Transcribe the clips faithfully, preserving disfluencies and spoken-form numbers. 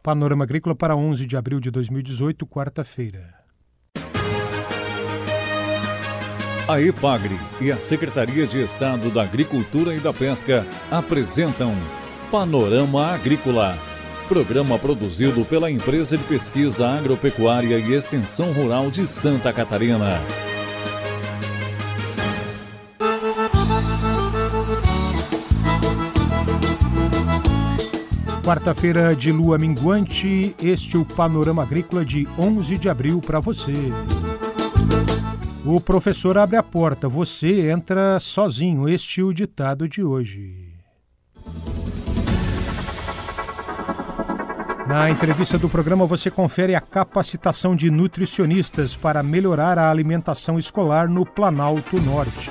Panorama Agrícola para onze de abril de dois mil e dezoito, quarta-feira. A EPAGRE e a Secretaria de Estado da Agricultura e da Pesca apresentam Panorama Agrícola, programa produzido pela Empresa de Pesquisa Agropecuária e Extensão Rural de Santa Catarina. Quarta-feira de lua minguante, este é o Panorama Agrícola de onze de abril para você. O professor abre a porta, você entra sozinho. Este é o ditado de hoje. Na entrevista do programa você confere a capacitação de nutricionistas para melhorar a alimentação escolar no Planalto Norte.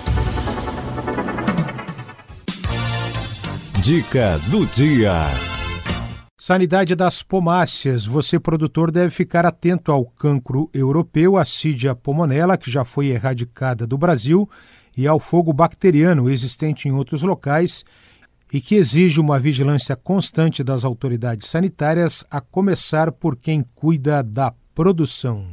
Dica do dia. Sanidade das pomáceas. Você, produtor, deve ficar atento ao cancro europeu, a Assídia pomonella, que já foi erradicada do Brasil, e ao fogo bacteriano existente em outros locais e que exige uma vigilância constante das autoridades sanitárias, a começar por quem cuida da produção.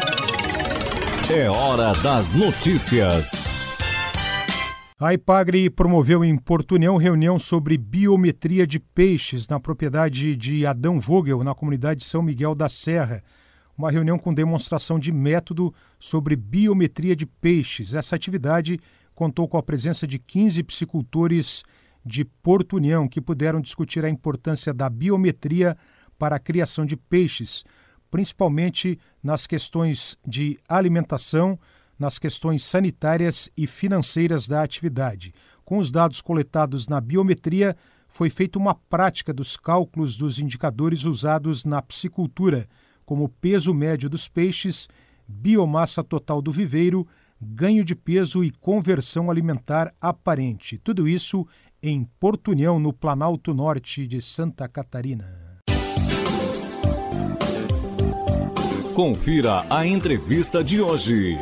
É hora das notícias. A EPAGRE promoveu em Porto União reunião sobre biometria de peixes na propriedade de Adão Vogel, na comunidade São Miguel da Serra. Uma reunião com demonstração de método sobre biometria de peixes. Essa atividade contou com a presença de quinze psicultores de Porto União, que puderam discutir a importância da biometria para a criação de peixes, principalmente nas questões de alimentação, nas questões sanitárias e financeiras da atividade. Com os dados coletados na biometria, foi feita uma prática dos cálculos dos indicadores usados na piscicultura, como peso médio dos peixes, biomassa total do viveiro, ganho de peso e conversão alimentar aparente. Tudo isso em Porto União, no Planalto Norte de Santa Catarina. Confira a entrevista de hoje.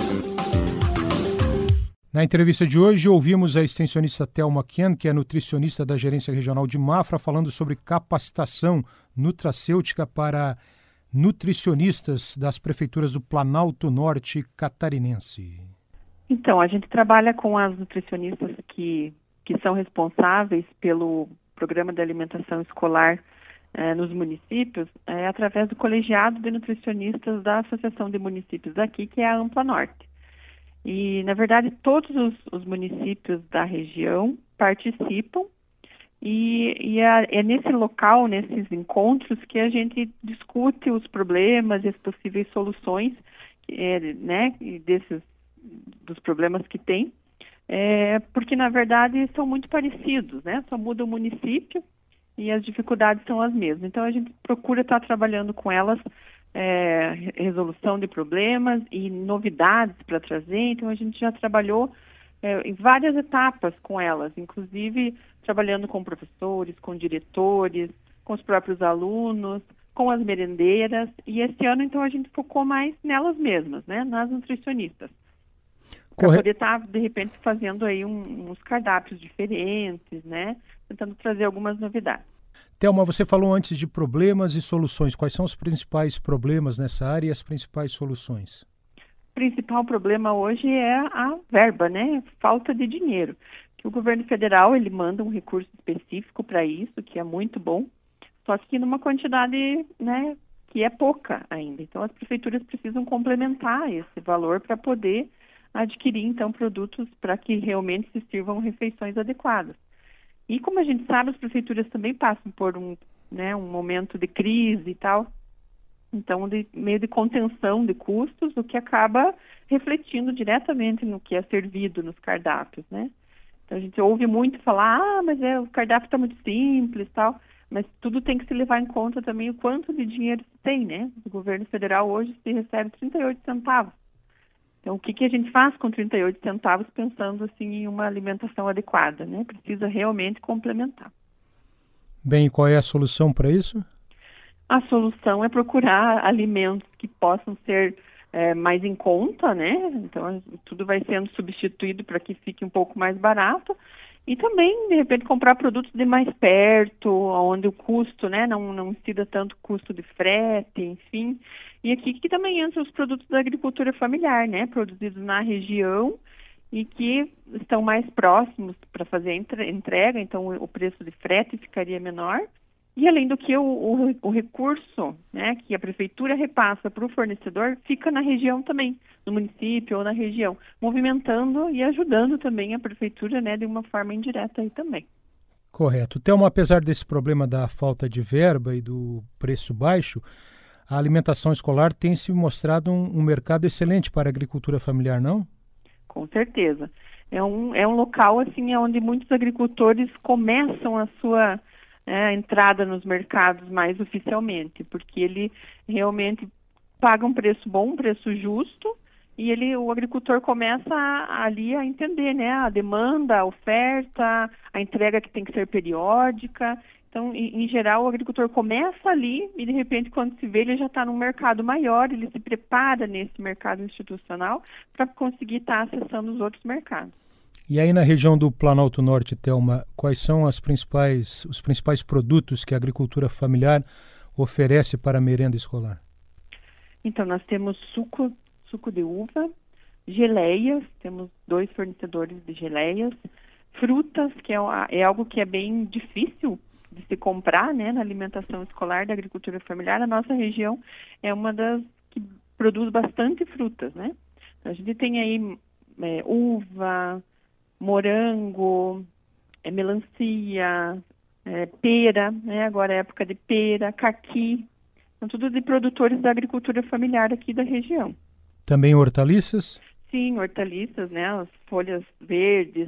Na entrevista de hoje, ouvimos a extensionista Thelma Ken, que é nutricionista da Gerência Regional de Mafra, falando sobre capacitação nutracêutica para nutricionistas das prefeituras do Planalto Norte catarinense. Então, a gente trabalha com as nutricionistas que, que são responsáveis pelo programa de alimentação escolar eh, nos municípios, eh, através do colegiado de nutricionistas da Associação de Municípios daqui, que é a Ampla Norte. E, na verdade, todos os, os municípios da região participam e, e é, é nesse local, nesses encontros, que a gente discute os problemas e as possíveis soluções, é, né, desses, dos problemas que tem, é, porque, na verdade, são muito parecidos, né? Só muda o município e as dificuldades são as mesmas. Então, a gente procura estar trabalhando com elas, É, resolução de problemas e novidades para trazer. Então a gente já trabalhou é, em várias etapas com elas, inclusive trabalhando com professores, com diretores, com os próprios alunos, com as merendeiras, e esse ano então a gente focou mais nelas mesmas, né, nas nutricionistas, para poder estar tá, de repente fazendo aí um, uns cardápios diferentes, né, tentando trazer algumas novidades. Thelma, você falou antes de problemas e soluções. Quais são os principais problemas nessa área e as principais soluções? O principal problema hoje é a verba, né? Falta de dinheiro. Que o governo federal ele manda um recurso específico para isso, que é muito bom, só que numa quantidade, né, que é pouca ainda. Então as prefeituras precisam complementar esse valor para poder adquirir então produtos para que realmente se sirvam refeições adequadas. E como a gente sabe, as prefeituras também passam por um, né, um momento de crise e tal, então de meio de contenção de custos, o que acaba refletindo diretamente no que é servido nos cardápios, né? Então a gente ouve muito falar, ah, mas é, o cardápio está muito simples e tal, mas tudo tem que se levar em conta também o quanto de dinheiro se tem, né? O governo federal hoje se recebe trinta e oito centavos. Então, o que, que a gente faz com trinta e oito centavos pensando assim em uma alimentação adequada, né? Precisa realmente complementar. Bem, e qual é a solução para isso? A solução é procurar alimentos que possam ser é, mais em conta, né? Então, tudo vai sendo substituído para que fique um pouco mais barato E também, de repente, comprar produtos de mais perto, onde o custo, né, não, não incida tanto custo de frete, enfim. E aqui que também entram os produtos da agricultura familiar, né, produzidos na região e que estão mais próximos para fazer a entrega, então o preço de frete ficaria menor. E além do que o, o, o recurso, né, que a prefeitura repassa para o fornecedor fica na região também, no município ou na região, movimentando e ajudando também a prefeitura, né, de uma forma indireta aí também. Correto. Thelma, apesar desse problema da falta de verba e do preço baixo, a alimentação escolar tem se mostrado um, um mercado excelente para a agricultura familiar, não? Com certeza. É um, é um local assim onde muitos agricultores começam a sua É, entrada nos mercados mais oficialmente, porque ele realmente paga um preço bom, um preço justo, e ele, o agricultor começa a, ali a entender, né, a demanda, a oferta, a entrega que tem que ser periódica. Então, em, em geral, o agricultor começa ali e, de repente, quando se vê, ele já está num mercado maior, ele se prepara nesse mercado institucional para conseguir estar tá acessando os outros mercados. E aí na região do Planalto Norte, Thelma, quais são as principais, os principais produtos que a agricultura familiar oferece para a merenda escolar? Então, nós temos suco, suco de uva, geleias, temos dois fornecedores de geleias, frutas, que é, é algo que é bem difícil de se comprar, né, na alimentação escolar da agricultura familiar. A nossa região é uma das que produz bastante frutas, né? A gente tem aí é, uva, morango, é, melancia, é, pera, né? Agora é época de pera, caqui, são tudo de produtores da agricultura familiar aqui da região. Também hortaliças? Sim, hortaliças, né? As folhas verdes,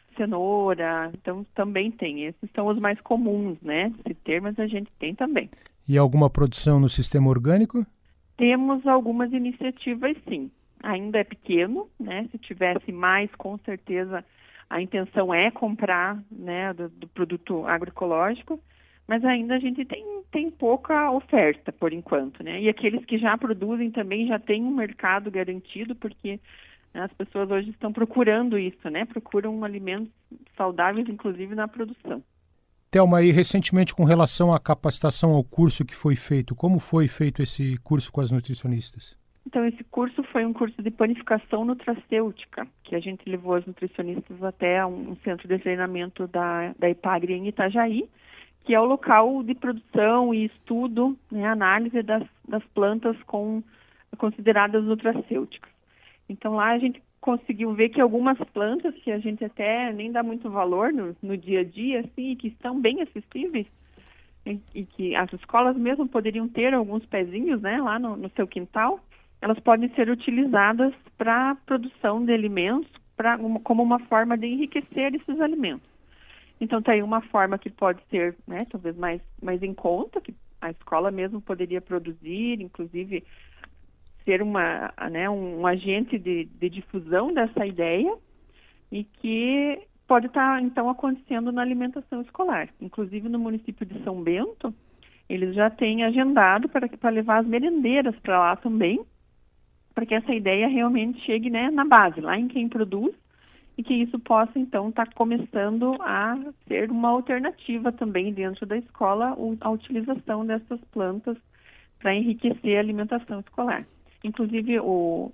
cenoura, então também tem. Esses são os mais comuns, né? Se ter, mas a gente tem também. E alguma produção no sistema orgânico? Temos algumas iniciativas, sim. Ainda é pequeno, né? Se tivesse mais, com certeza a intenção é comprar, né, do, do produto agroecológico, mas ainda a gente tem, tem pouca oferta por enquanto, né? E aqueles que já produzem também já têm um mercado garantido, porque as pessoas hoje estão procurando isso, né? Procuram alimentos saudáveis, inclusive na produção. Thelma, e recentemente com relação à capacitação ao curso que foi feito, como foi feito esse curso com as nutricionistas? Então, esse curso foi um curso de panificação nutracêutica, que a gente levou as nutricionistas até um, um centro de treinamento da, da IPAGRE em Itajaí, que é o local de produção e estudo, né, análise das, das plantas com, consideradas nutracêuticas. Então, lá a gente conseguiu ver que algumas plantas que a gente até nem dá muito valor no, no dia a dia, assim, e que estão bem acessíveis, e, e que as escolas mesmo poderiam ter alguns pezinhos, né, lá no, no seu quintal, elas podem ser utilizadas para a produção de alimentos, pra, uma, como uma forma de enriquecer esses alimentos. Então, tem uma forma que pode ser, né, talvez mais, mais em conta, que a escola mesmo poderia produzir, inclusive ser uma, né, um, um agente de, de difusão dessa ideia, e que pode estar, então, acontecendo na alimentação escolar. Inclusive, no município de São Bento, eles já têm agendado para, para levar as merendeiras para lá também, para que essa ideia realmente chegue, né, na base, lá em quem produz, e que isso possa, então, estar tá começando a ser uma alternativa também dentro da escola, a utilização dessas plantas para enriquecer a alimentação escolar. Inclusive, o,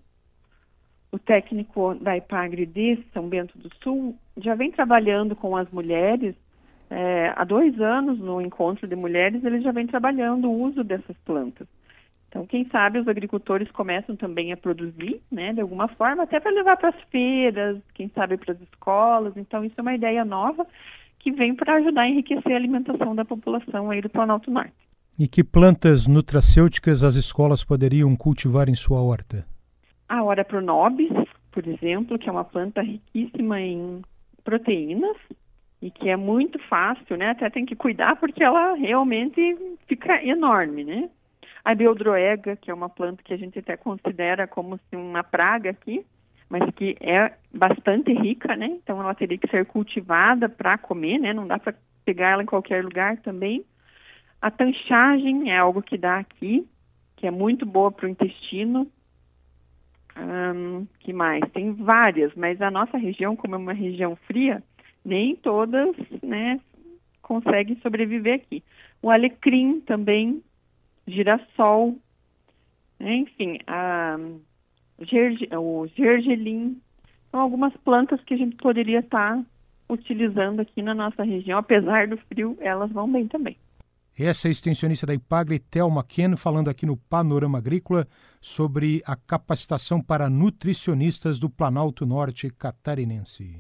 o técnico da IPAGRE de São Bento do Sul já vem trabalhando com as mulheres, é, há dois anos, no encontro de mulheres, ele já vem trabalhando o uso dessas plantas. Então, quem sabe os agricultores começam também a produzir, né, de alguma forma, até para levar para as feiras, quem sabe para as escolas. Então, isso é uma ideia nova que vem para ajudar a enriquecer a alimentação da população aí do Planalto Norte. E que plantas nutracêuticas as escolas poderiam cultivar em sua horta? A Ora Pronobis, por exemplo, que é uma planta riquíssima em proteínas e que é muito fácil, né, até tem que cuidar porque ela realmente fica enorme, né? A beldroega, que é uma planta que a gente até considera como assim, uma praga aqui, mas que é bastante rica, né? Então ela teria que ser cultivada para comer, né? Não dá para pegar ela em qualquer lugar também. A tanchagem é algo que dá aqui, que é muito boa para o intestino. Hum, que mais? Tem várias, mas a nossa região, como é uma região fria, nem todas, né, conseguem sobreviver aqui. O alecrim também, girassol, né, enfim, a, gerge, o gergelim, são algumas plantas que a gente poderia estar utilizando aqui na nossa região. Apesar do frio, elas vão bem também. Essa é a extensionista da IPAGRE, Thelma Keno, falando aqui no Panorama Agrícola sobre a capacitação para nutricionistas do Planalto Norte catarinense.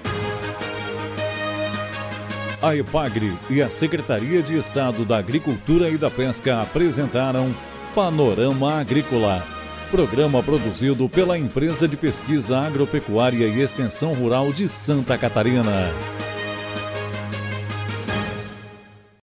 A IPAGRE e a Secretaria de Estado da Agricultura e da Pesca apresentaram Panorama Agrícola, programa produzido pela Empresa de Pesquisa Agropecuária e Extensão Rural de Santa Catarina.